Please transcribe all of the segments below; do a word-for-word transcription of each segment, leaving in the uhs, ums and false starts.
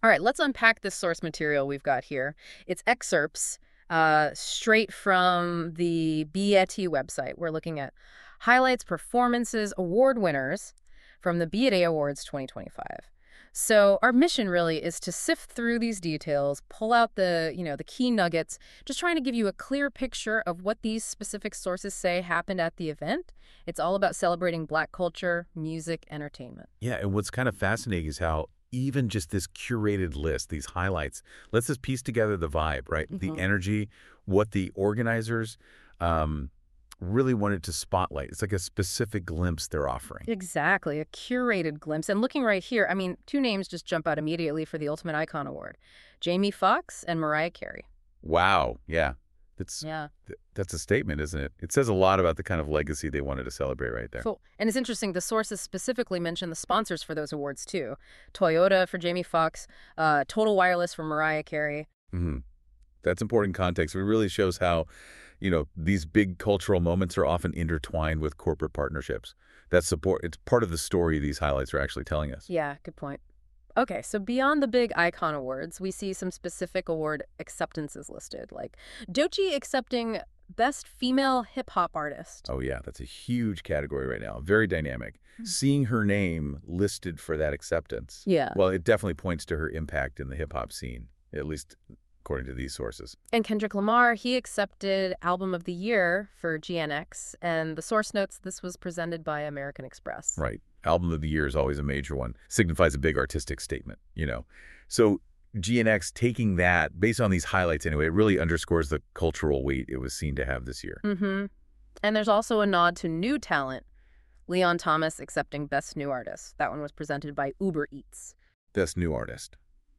All right, let's unpack this source material we've got here. It's excerpts uh, straight from the B E T website. We're looking at highlights, performances, award winners from the B E T Awards twenty twenty-five. So our mission really is to sift through these details, pull out the, you know, the key nuggets, just trying to give you a clear picture of what these specific sources say happened at the event. It's all about celebrating Black culture, music, entertainment. Yeah, and what's kind of fascinating is how even just this curated list, these highlights, lets us piece together the vibe, right? Mm-hmm. The energy, what the organizers um, really wanted to spotlight. It's like a specific glimpse they're offering. Exactly, a curated glimpse. And looking right here, I mean, two names just jump out immediately for the Ultimate Icon Award. Jamie Foxx and Mariah Carey. Wow, yeah. That's, Yeah. th- that's a statement, isn't it? It says a lot about the kind of legacy they wanted to celebrate right there. Cool. And it's interesting, the sources specifically mention the sponsors for those awards, too. Toyota for Jamie Foxx, uh, Total Wireless for Mariah Carey. Mm-hmm. That's important context. It really shows how, you know, these big cultural moments are often intertwined with corporate partnerships. That support, it's part of the story these highlights are actually telling us. Yeah, good point. Okay, so beyond the big icon awards, we see some specific award acceptances listed, like Doechii accepting Best Female Hip Hop Artist. Oh, yeah, that's a huge category right now. Very dynamic. Seeing her name listed for that acceptance, Yeah. well, it definitely points to her impact in the hip-hop scene, at least according to these sources. And Kendrick Lamar, he accepted Album of the Year for G N X, and the source notes this was presented by American Express. Right. Album of the Year is always a major one. Signifies a big artistic statement, you know. So G N X taking that, based on these highlights anyway, it really underscores the cultural weight it was seen to have this year. Mm-hmm. And there's also a nod to new talent. Leon Thomas accepting Best New Artist. That one was presented by Uber Eats. Best New Artist.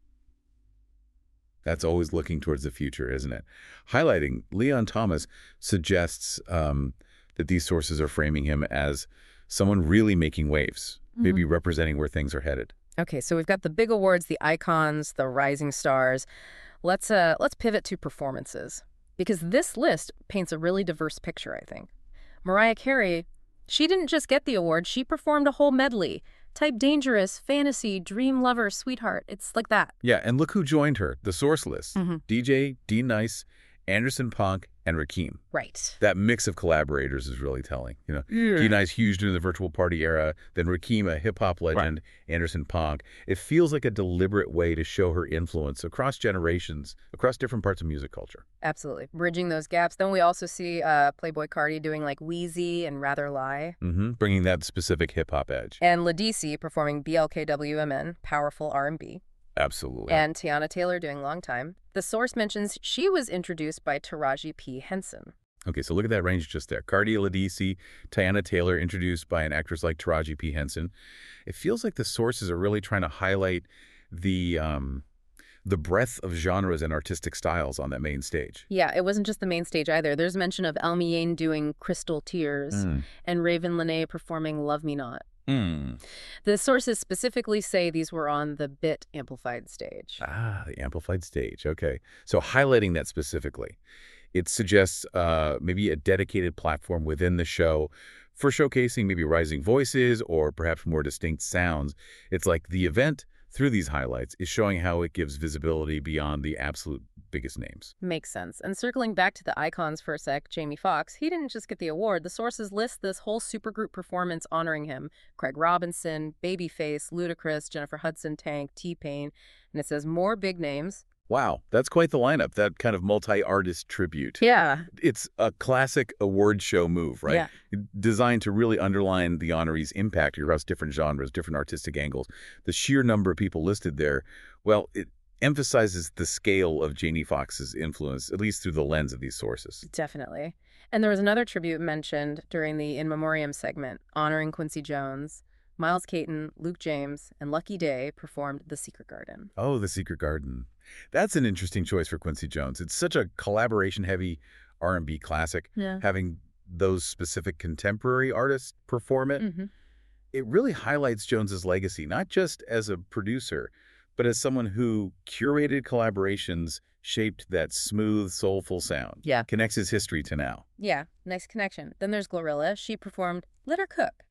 That's always looking towards the future, isn't it? Highlighting Leon Thomas suggests um, that these sources are framing him as someone really making waves, maybe Mm-hmm. representing where things are headed. Okay, so we've got the big awards, the icons, the rising stars. Let's uh let's pivot to performances, because this list paints a really diverse picture, I think. Mariah Carey, she didn't just get the award, she performed a whole medley. Type Dangerous, Fantasy, Dream Lover, Sweetheart. It's like that. Yeah, and look who joined her, the source list. Mm-hmm. D J, D Nice, Anderson .Paak, and Rakim. Right. That mix of collaborators is really telling. You know, D Nice huge during the virtual party era, then Rakim, a hip-hop legend, Anderson .Paak. It feels like a deliberate way to show her influence across generations, across different parts of music culture. Absolutely. Bridging those gaps. Then we also see uh, Playboy Cardi doing like Wheezy and Rather Lie. Mm-hmm. Bringing that specific hip-hop edge. And Ladisi performing B L K W M N, Powerful R and B. Absolutely. And Tiana Taylor doing Long Time. The source mentions she was introduced by Taraji P. Henson. Okay, so look at that range just there. Cardi Ladisi, Tiana Taylor, introduced by an actress like Taraji P. Henson. It feels like the sources are really trying to highlight the um, the breadth of genres and artistic styles on that main stage. Yeah, it wasn't just the main stage either. There's mention of Elmiane doing Crystal Tears Mm. and Raven Lenae performing Love Me Not. Mm. The sources specifically say these were on the Bit amplified stage. Ah, the amplified stage. Okay. So highlighting that specifically, it suggests uh, maybe a dedicated platform within the show for showcasing maybe rising voices or perhaps more distinct sounds. It's like the event, through these highlights, is showing how it gives visibility beyond the absolute biggest names. Makes sense. And circling back to the icons for a sec, Jamie Foxx, he didn't just get the award. The sources list this whole supergroup performance honoring him. Craig Robinson, Babyface, Ludacris, Jennifer Hudson, Tank, T-Pain. And it says more big names. Wow, that's quite the lineup, that kind of multi-artist tribute. Yeah. It's a classic award show move, right? Yeah. Designed to really underline the honoree's impact across different genres, different artistic angles. The sheer number of people listed there, well, it emphasizes the scale of Jamie Foxx's influence, at least through the lens of these sources. Definitely. And there was another tribute mentioned during the In Memoriam segment, honoring Quincy Jones. Miles Caton, Luke James, and Lucky Day performed The Secret Garden. Oh, The Secret Garden. That's an interesting choice for Quincy Jones. It's such a collaboration-heavy R and B classic. Yeah. Having those specific contemporary artists perform it, Mm-hmm. it really highlights Jones's legacy, not just as a producer, but as someone who curated collaborations, shaped that smooth, soulful sound. Yeah. Connects his history to now. Yeah, nice connection. Then there's Glorilla. She performed Let Her Cook.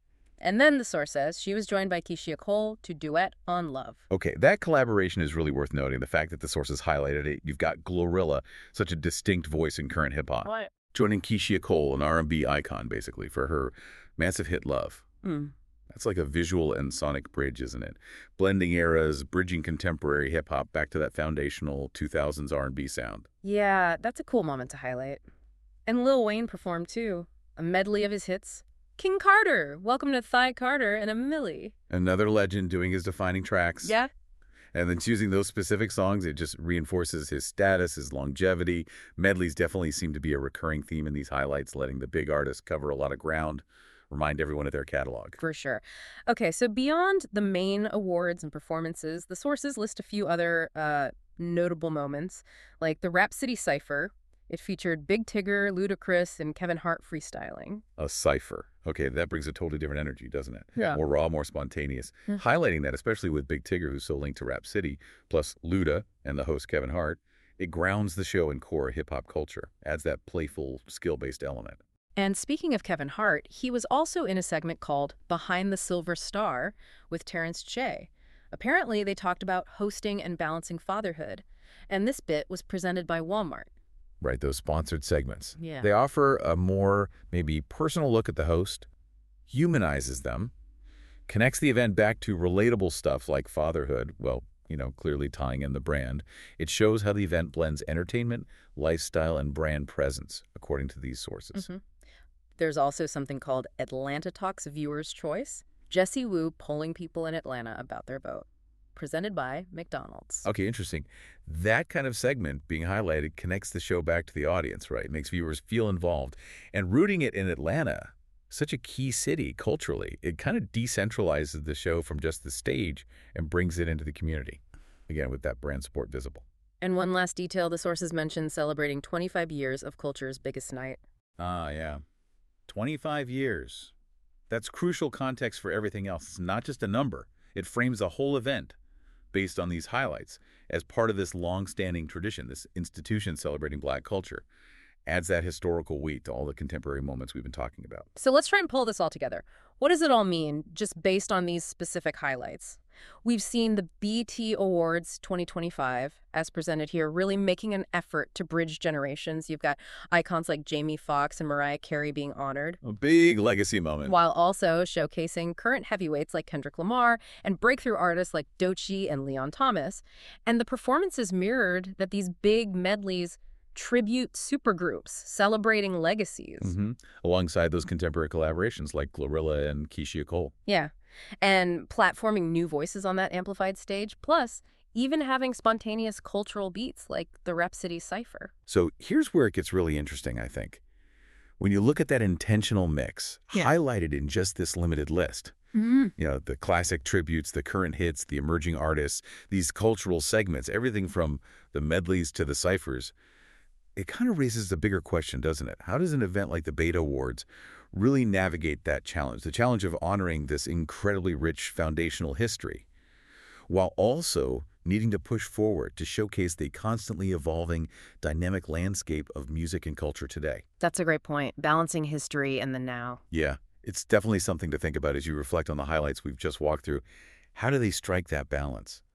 And then the source says she was joined by Keisha Cole to duet on Love. Okay, that collaboration is really worth noting. The fact that the sources highlighted it, you've got Glorilla, such a distinct voice in current hip-hop, What? joining Keisha Cole, an R and B icon, basically, for her massive hit Love. Mm. That's like a visual and sonic bridge, isn't it? Blending eras, bridging contemporary hip-hop back to that foundational two thousands R and B sound. Yeah, that's a cool moment to highlight. And Lil Wayne performed too. A medley of his hits. King Carter, Welcome to Thigh Carter, and a Millie. Another legend doing his defining tracks. Yeah? And then choosing those specific songs, it just reinforces his status, his longevity. Medleys definitely seem to be a recurring theme in these highlights, letting the big artists cover a lot of ground, remind everyone of their catalog. For sure. Okay, so beyond the main awards and performances, the sources list a few other uh, notable moments, like the Rap City Cypher. It featured Big Tigger, Ludacris, and Kevin Hart freestyling. A cipher. Okay, that brings a totally different energy, doesn't it? Yeah. More raw, more spontaneous. Yeah. Highlighting that, especially with Big Tigger, who's so linked to Rap City, plus Luda and the host Kevin Hart, it grounds the show in core hip-hop culture, adds that playful, skill-based element. And speaking of Kevin Hart, he was also in a segment called Behind the Silver Star with Terrence J. Apparently, they talked about hosting and balancing fatherhood, and this bit was presented by Walmart. Right, those sponsored segments. Yeah. They offer a more, maybe personal look at the host, humanizes them, connects the event back to relatable stuff like fatherhood, well, you know, clearly tying in the brand. It shows how the event blends entertainment, lifestyle, and brand presence, according to these sources. Mm-hmm. There's also something called Atlanta Talks Viewer's Choice. Jesse Wu polling people in Atlanta about their vote. Presented by McDonald's. Okay, interesting. That kind of segment being highlighted connects the show back to the audience, right? Makes viewers feel involved. And rooting it in Atlanta, such a key city culturally, it kind of decentralizes the show from just the stage and brings it into the community. Again, with that brand support visible. And one last detail, the sources mentioned celebrating twenty-five years of culture's biggest night. Ah, yeah. twenty-five years. That's crucial context for everything else. It's not just a number. It frames a whole event based on these highlights as part of this long-standing tradition, this institution celebrating Black culture. Adds that historical weight to all the contemporary moments we've been talking about. So let's try and pull this all together. What does it all mean, just based on these specific highlights? We've seen the B E T Awards twenty twenty-five, as presented here, really making an effort to bridge generations. You've got icons like Jamie Foxx and Mariah Carey being honored, A big legacy moment. while also showcasing current heavyweights like Kendrick Lamar and breakthrough artists like Doechii and Leon Thomas. And the performances mirrored that these big medleys tribute supergroups celebrating legacies. Mm-hmm. Alongside those contemporary collaborations like Glorilla and Keisha Cole. Yeah. And platforming new voices on that amplified stage, plus even having spontaneous cultural beats like the Rap City Cypher. So here's where it gets really interesting, I think. When you look at that intentional mix, Yeah. highlighted in just this limited list, Mm-hmm. you know, the classic tributes, the current hits, the emerging artists, these cultural segments, everything from the medleys to the ciphers, it kind of raises a bigger question, doesn't it? How does an event like the Beta Awards really navigate that challenge, the challenge of honoring this incredibly rich foundational history, while also needing to push forward to showcase the constantly evolving, dynamic landscape of music and culture today? That's a great point. Balancing history and the now. Yeah, it's definitely something to think about as you reflect on the highlights we've just walked through. How do they strike that balance?